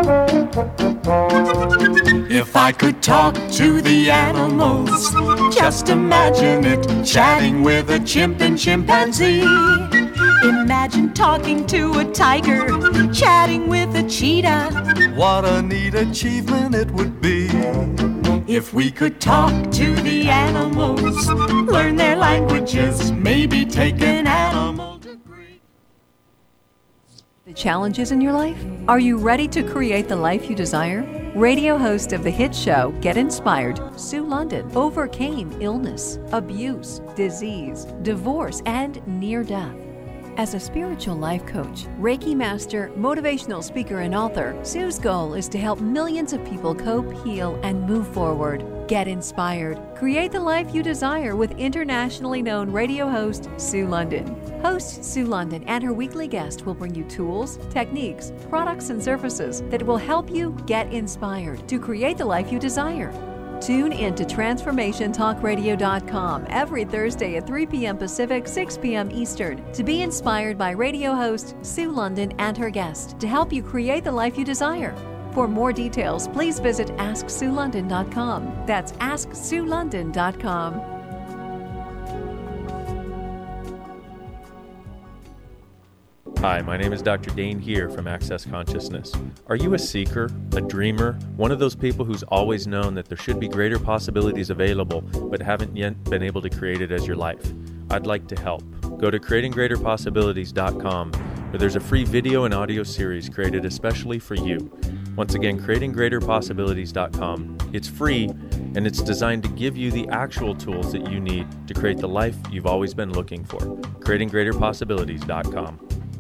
If I could talk to the animals, just imagine it, chatting with a chimp and chimpanzee. Imagine talking to a tiger, chatting with a cheetah. What a neat achievement it would be if we could talk to the animals, learn their languages, maybe take an animal degree. The challenges in your life? Are you ready to create the life you desire? Radio host of the hit show Get Inspired, Sue London, overcame illness, abuse, disease, divorce, and near death. As a spiritual life coach, Reiki master, motivational speaker, and author, Sue's goal is to help millions of people cope, heal, and move forward. Get inspired. Create the life you desire with internationally known radio host Sue London. Host Sue London and her weekly guest will bring you tools, techniques, products, and services that will help you get inspired to create the life you desire. Tune in to transformation talk radio dot com every Thursday at three p.m. Pacific, six p.m. Eastern to be inspired by radio host Sue London and her guest to help you create the life you desire. For more details, please visit ask sue london dot com. That's ask sue london dot com. Hi, my name is Doctor Dane here from Access Consciousness. Are you a seeker, a dreamer, one of those people who's always known that there should be greater possibilities available but haven't yet been able to create it as your life? I'd like to help. Go to creating greater possibilities dot com where there's a free video and audio series created especially for you. Once again, creating greater possibilities dot com. It's free and it's designed to give you the actual tools that you need to create the life you've always been looking for. creating greater possibilities dot com.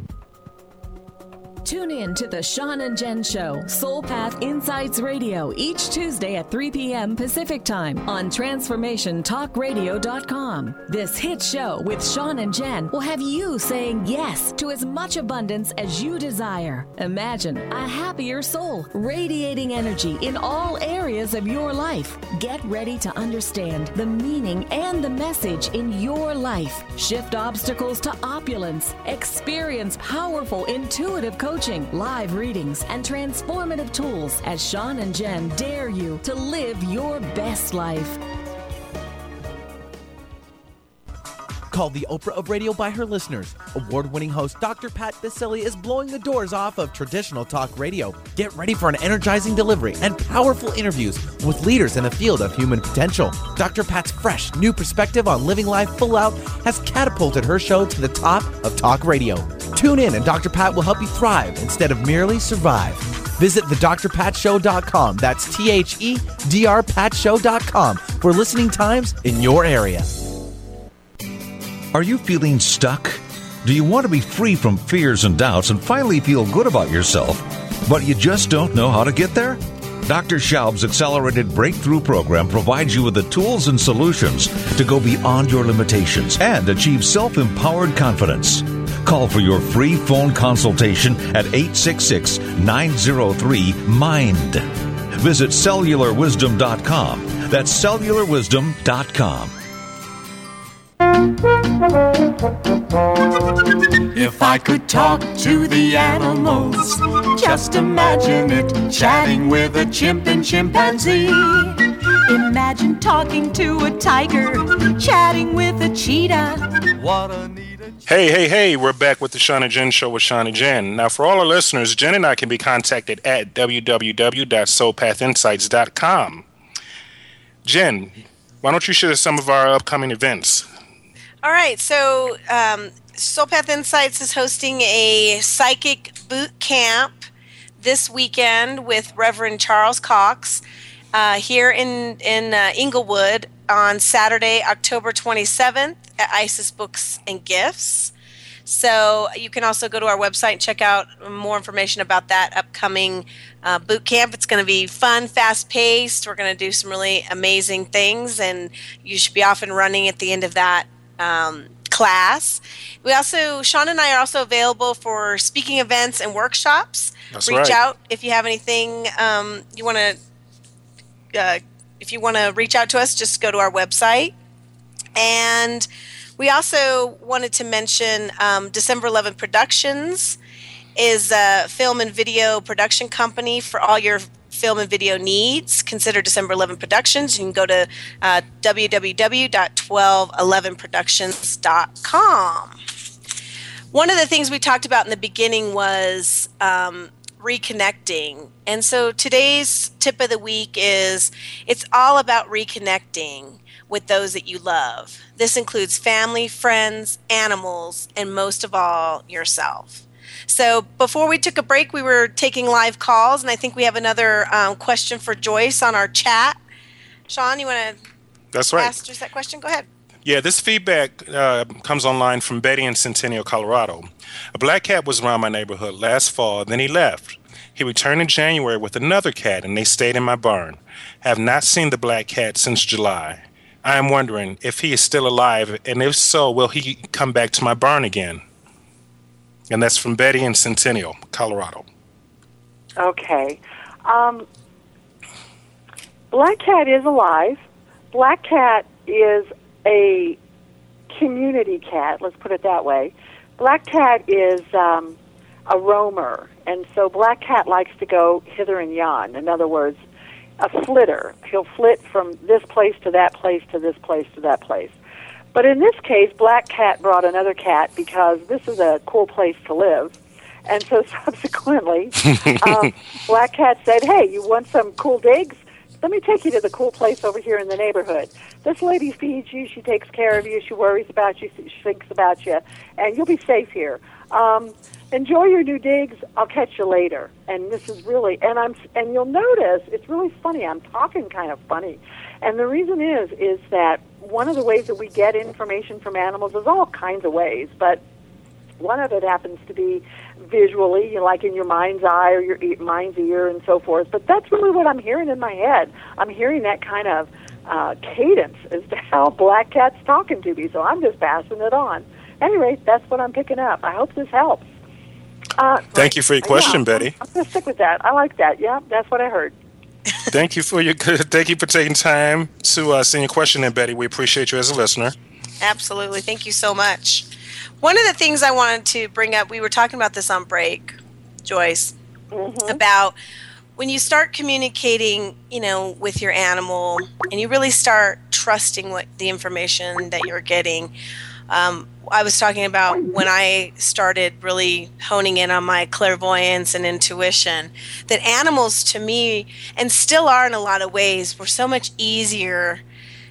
Tune in to the Sean and Jen Show, Soul Path Insights Radio, each Tuesday at three p.m. Pacific Time on transformation talk radio dot com. This hit show with Sean and Jen will have you saying yes to as much abundance as you desire. Imagine a happier soul, radiating energy in all areas of your life. Get ready to understand the meaning and the message in your life. Shift obstacles to opulence. Experience powerful, intuitive coaching, live readings, and transformative tools as Sean and Jen dare you to live your best life. Called the Oprah of radio by her listeners, award-winning host Doctor Pat Baccili is blowing the doors off of traditional talk radio. Get ready for an energizing delivery and powerful interviews with leaders in the field of human potential. Doctor Pat's fresh, new perspective on living life full out has catapulted her show to the top of talk radio. Tune in and Doctor Pat will help you thrive instead of merely survive. Visit the dr pat show dot com. That's T H E D R pat show dot com for listening times in your area. Are you feeling stuck? Do you want to be free from fears and doubts and finally feel good about yourself, but you just don't know how to get there? Doctor Schaub's Accelerated Breakthrough Program provides you with the tools and solutions to go beyond your limitations and achieve self-empowered confidence. Call for your free phone consultation at eight six six, nine zero three, MIND. Visit cellular wisdom dot com. That's cellular wisdom dot com. If I could talk to the animals, just imagine it, chatting with a chimp and chimpanzee. Imagine talking to a tiger, chatting with a cheetah. What a neat... Hey, hey, hey, we're back with the Sean and Jen Show with Sean and Jen. Now, for all our listeners, Jen and I can be contacted at w w w dot soul path insights dot com. Jen, why don't you share some of our upcoming events? All right, so um, Soul Path Insights is hosting a psychic boot camp this weekend with Reverend Charles Cox uh, here in, in uh, Inglewood on Saturday, October twenty-seventh at Isis Books and Gifts. So you can also go to our website and check out more information about that upcoming uh, boot camp. It's going to be fun, fast-paced. We're going to do some really amazing things, and you should be off and running at the end of that um, class. We also, Sean and I are also available for speaking events and workshops. That's Reach right. out if you have anything um, you want to. Uh, if you want to reach out to us, just go to our website. And we also wanted to mention um, December eleventh Productions is a film and video production company for all your film and video needs. Consider December eleventh Productions. You can go to uh, w w w dot twelve eleven productions dot com. One of the things we talked about in the beginning was um, reconnecting. And so today's tip of the week is it's all about reconnecting with those that you love. This includes family, friends, animals, and most of all, yourself. So before we took a break, we were taking live calls, and I think we have another um, question for Joyce on our chat. Sean, you want to That's right. ask Joyce that question? Go ahead. Yeah, this feedback uh, comes online from Betty in Centennial, Colorado. A black cat was around my neighborhood last fall, then he left. He returned in January with another cat, and they stayed in my barn. Have not seen the black cat since July. I am wondering if he is still alive, and if so, will he come back to my barn again? And that's from Betty in Centennial, Colorado. Okay. Um, Black Cat is alive. Black Cat is a community cat, let's put it that way. Black Cat is um, a roamer, and so Black Cat likes to go hither and yon. In other words, a flitter. He'll flit from this place to that place to this place to that place. But in this case, Black Cat brought another cat because this is a cool place to live. And so subsequently, um, Black Cat said, hey, you want some cool digs? Let me take you to the cool place over here in the neighborhood. This lady feeds you, she takes care of you, she worries about you, she thinks about you, and you'll be safe here. Um, enjoy your new digs. I'll catch you later. And this is really, and I'm, and you'll notice it's really funny. I'm talking kind of funny, and the reason is, is that one of the ways that we get information from animals is all kinds of ways, but one of it happens to be visually, you know, like in your mind's eye or your e- mind's ear and so forth. But that's really what I'm hearing in my head. I'm hearing that kind of uh, cadence as to how Black Cat's talking to me. So I'm just passing it on. Anyway, that's what I'm picking up. I hope this helps. Uh, Thank you for your question, yeah, Betty. I'm, I'm going to stick with that. I like that. Yeah, that's what I heard. Thank you for your thank you for taking time to uh, send your question in, Betty. We appreciate you as a listener. Absolutely. Thank you so much. One of the things I wanted to bring up, we were talking about this on break, Joyce, mm-hmm. about when you start communicating, you know, with your animal and you really start trusting what the information that you're getting. Um, I was talking about when I started really honing in on my clairvoyance and intuition, that animals to me, and still are in a lot of ways, were so much easier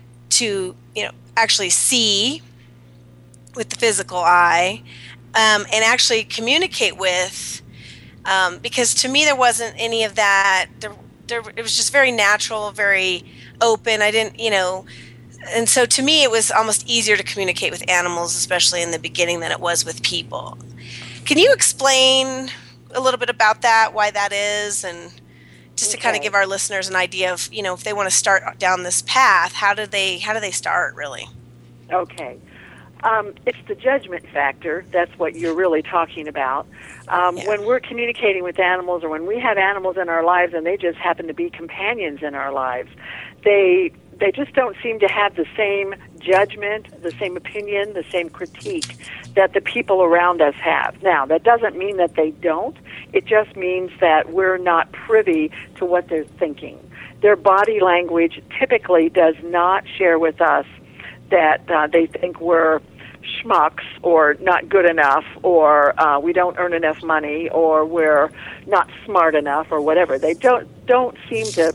to, you know, actually see with the physical eye, um, and actually communicate with, um, because to me there wasn't any of that. There, there, it was just very natural, very open. I didn't, you know, and so to me it was almost easier to communicate with animals, especially in the beginning, than it was with people. Can you explain a little bit about that, why that is, and just okay. to kind of give our listeners an idea of, you know, if they want to start down this path, how do they, how do they start really? Okay. Um, it's the judgment factor. That's what you're really talking about. Um, Yeah. When we're communicating with animals, or when we have animals in our lives and they just happen to be companions in our lives, they they just don't seem to have the same judgment, the same opinion, the same critique that the people around us have. Now, that doesn't mean that they don't. It just means that we're not privy to what they're thinking. Their body language typically does not share with us that uh, they think we're schmucks or not good enough, or uh, we don't earn enough money, or we're not smart enough, or whatever. They don't don't seem to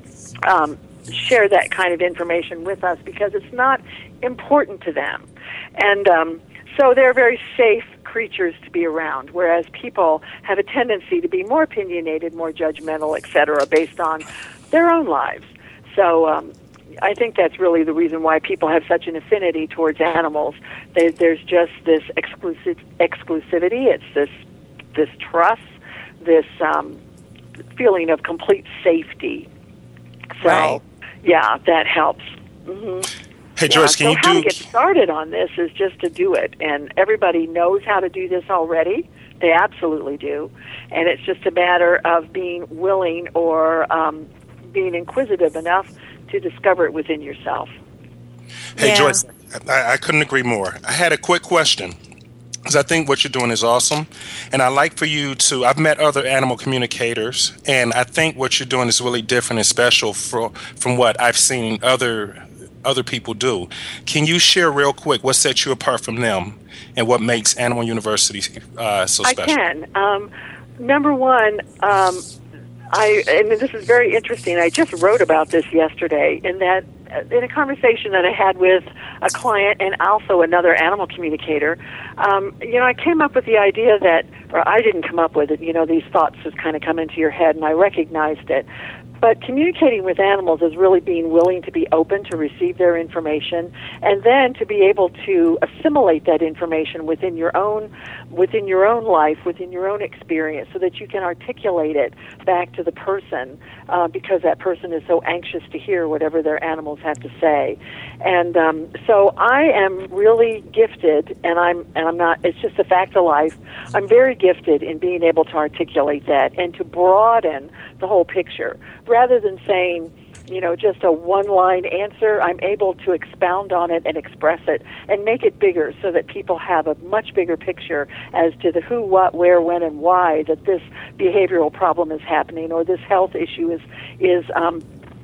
um, share that kind of information with us because it's not important to them. And um, so they're very safe creatures to be around, whereas people have a tendency to be more opinionated, more judgmental, et cetera, based on their own lives. So um, I think that's really the reason why people have such an affinity towards animals. They, there's just this exclusive exclusivity. It's this this trust, this um, feeling of complete safety. So, Right. yeah, that helps. Mm-hmm. Hey, Yeah, Joyce, can so you how do... to get started on this is just to do it, and everybody knows how to do this already. They absolutely do, and it's just a matter of being willing or um, being inquisitive enough to discover it within yourself. Hey, Yeah. Joyce, I, I couldn't agree more. I had a quick question, because I think what you're doing is awesome, and I like for you to, I've met other animal communicators, and I think what you're doing is really different and special from, from what I've seen other other people do. Can you share real quick what sets you apart from them and what makes Animal University uh, so special? I can. Um, number one, um, I and this is very interesting. I just wrote about this yesterday in that in a conversation that I had with a client and also another animal communicator. Um, you know, I came up with the idea that, or I didn't come up with it. You know, these thoughts just kind of come into your head, and I recognized it. But communicating with animals is really being willing to be open to receive their information, and then to be able to assimilate that information within your own within your own life, within your own experience, so that you can articulate it back to the person, uh, because that person is so anxious to hear whatever their animals have to say. And um, so I am really gifted, and I'm and I'm not. It's just a fact of life. I'm very gifted in being able to articulate that and to broaden the whole picture. Rather than saying, you know, just a one-line answer, I'm able to expound on it and express it and make it bigger so that people have a much bigger picture as to the who, what, where, when, and why that this behavioral problem is happening, or this health issue is is um,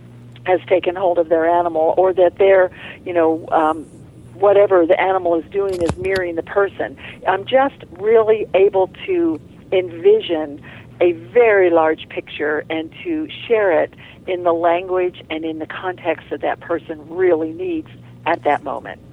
has taken hold of their animal, or that they're, you know, um, whatever the animal is doing is mirroring the person. I'm just really able to envision a very large picture and to share it in the language and in the context that that person really needs at that moment.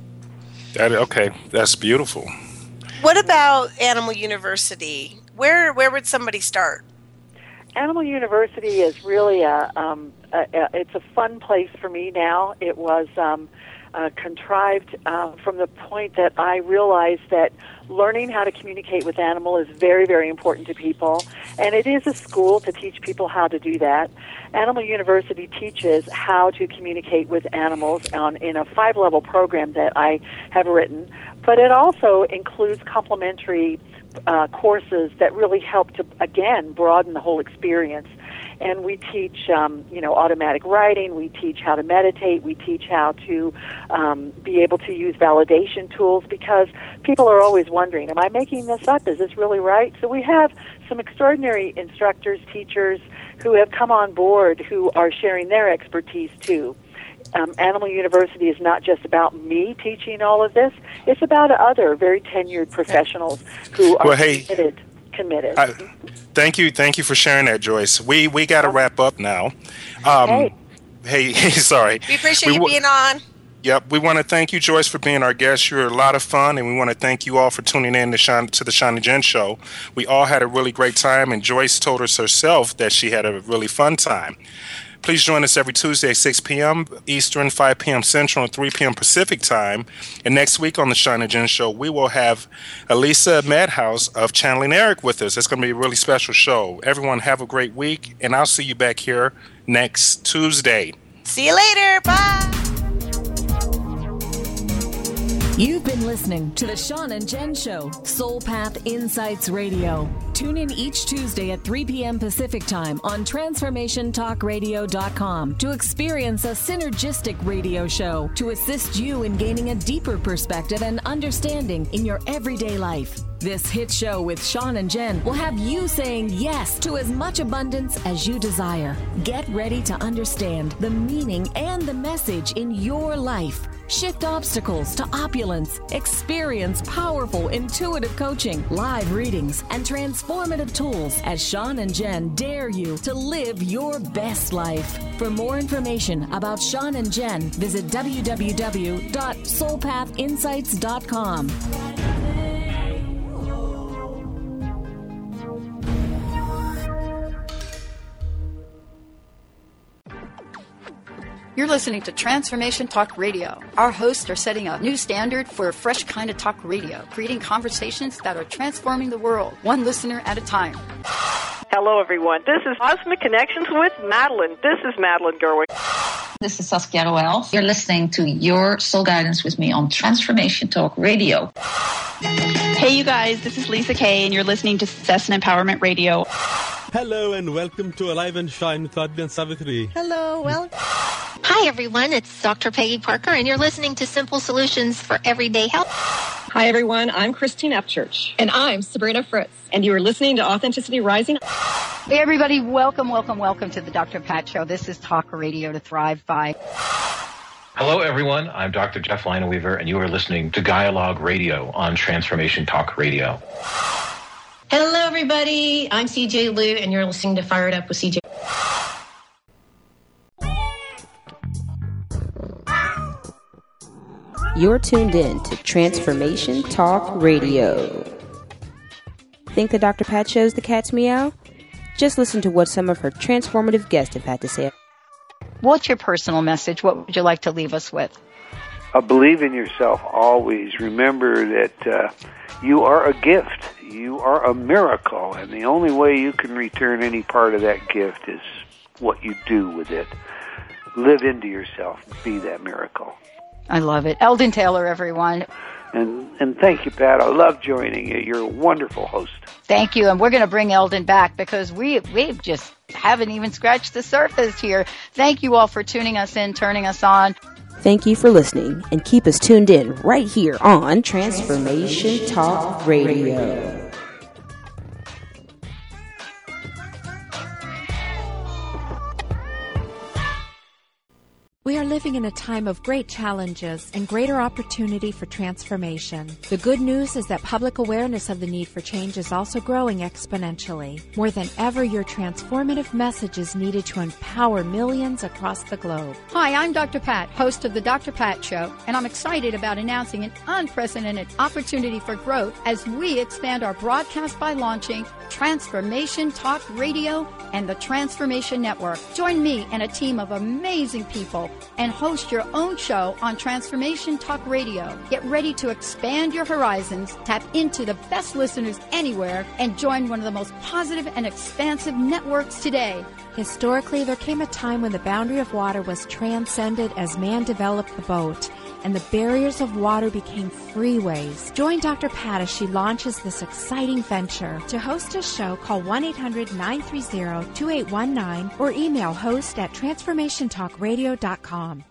That, okay, that's beautiful. What about Animal University? Where where would somebody start? Animal University is really a, um, a, a it's a fun place for me now. It was um, uh, contrived uh, from the point that I realized that learning how to communicate with animal is very, very important to people, and it is a school to teach people how to do that. Animal University teaches how to communicate with animals on in a five-level program that I have written, but it also includes complementary uh, courses that really help to, again, broaden the whole experience. And we teach, um, you know, automatic writing. We teach how to meditate. We teach how to um, be able to use validation tools, because people are always wondering, am I making this up? Is this really right? So we have some extraordinary instructors, teachers who have come on board who are sharing their expertise too. Um, Animal University is not just about me teaching all of this. It's about other very tenured professionals who are Well, hey, committed. committed. I, thank you, thank you for sharing that, Joyce. We we got to wrap up now. Um, hey. hey, sorry. We appreciate We you w- being on. Yep, we want to thank you, Joyce, for being our guest. You're a lot of fun, and we want to thank you all for tuning in to, Shine, to the Shawn and Jen Show. We all had a really great time, and Joyce told us herself that she had a really fun time. Please join us every Tuesday at six p.m. Eastern, five p.m. Central, and three p.m. Pacific time. And next week on the Shawn and Jen Show, we will have Elisa Madhouse of Channeling Eric with us. It's going to be a really special show. Everyone have a great week, and I'll see you back here next Tuesday. See you later. Bye. You've been listening to the Sean and Jen Show, Soul Path Insights Radio. Tune in each Tuesday at three p.m. Pacific Time on transformation talk radio dot com to experience a synergistic radio show to assist you in gaining a deeper perspective and understanding in your everyday life. This hit show with Sean and Jen will have you saying yes to as much abundance as you desire. Get ready to understand the meaning and the message in your life. Shift obstacles to opulence. Experience powerful, intuitive coaching, live readings, and transformative tools as Sean and Jen dare you to live your best life. For more information about Sean and Jen, visit w w w dot soul path insights dot com. You're listening to Transformation Talk Radio. Our hosts are setting a new standard for a fresh kind of talk radio, creating conversations that are transforming the world, one listener at a time. Hello, everyone. This is Cosmic Connections with Madeline. This is Madeline Gerwig. This is Saskia Roel. You're listening to Your Soul Guidance with me on Transformation Talk Radio. Hey, you guys. This is Lisa Kay, and you're listening to Success and Empowerment Radio. Hello, and welcome to Alive and Shine with Advi and Savitri. Hello, well... Hi, everyone. It's Doctor Peggy Parker, and you're listening to Simple Solutions for Everyday Health. Hi, everyone. I'm Christine Upchurch. And I'm Sabrina Fritz. And you are listening to Authenticity Rising. Hey, everybody. Welcome, welcome, welcome to the Doctor Pat Show. This is Talk Radio to Thrive By. Hello, everyone. I'm Doctor Jeff Lineweaver, and you are listening to Dialogue Radio on Transformation Talk Radio. Hello, everybody. I'm C J Liu, and you're listening to Fired Up with C J. You're tuned in to Transformation Talk Radio. Think the Doctor Pat Show's the cat's meow? Just listen to what some of her transformative guests have had to say. What's your personal message? What would you like to leave us with? Uh, believe in yourself always. Remember that uh, you are a gift. You are a miracle. And the only way you can return any part of that gift is what you do with it. Live into yourself. Be that miracle. I love it. Eldon Taylor, everyone. And and thank you, Pat. I love joining you. You're a wonderful host. Thank you. And we're going to bring Eldon back because we we just haven't even scratched the surface here. Thank you all for tuning us in, turning us on. Thank you for listening, and keep us tuned in right here on Transformation Talk Radio. We are living in a time of great challenges and greater opportunity for transformation. The good news is that public awareness of the need for change is also growing exponentially. More than ever, your transformative message is needed to empower millions across the globe. Hi, I'm Doctor Pat, host of the Doctor Pat Show, and I'm excited about announcing an unprecedented opportunity for growth as we expand our broadcast by launching Transformation Talk Radio and the Transformation Network. Join me and a team of amazing people and host your own show on Transformation Talk Radio. Get ready to expand your horizons, tap into the best listeners anywhere, and join one of the most positive and expansive networks today. Historically, there came a time when the boundary of water was transcended as man developed the boat, and the barriers of water became freeways. Join Doctor Pat as she launches this exciting venture. To host a show, call one eight hundred nine three zero two eight one nine or email host at transformation talk radio dot com.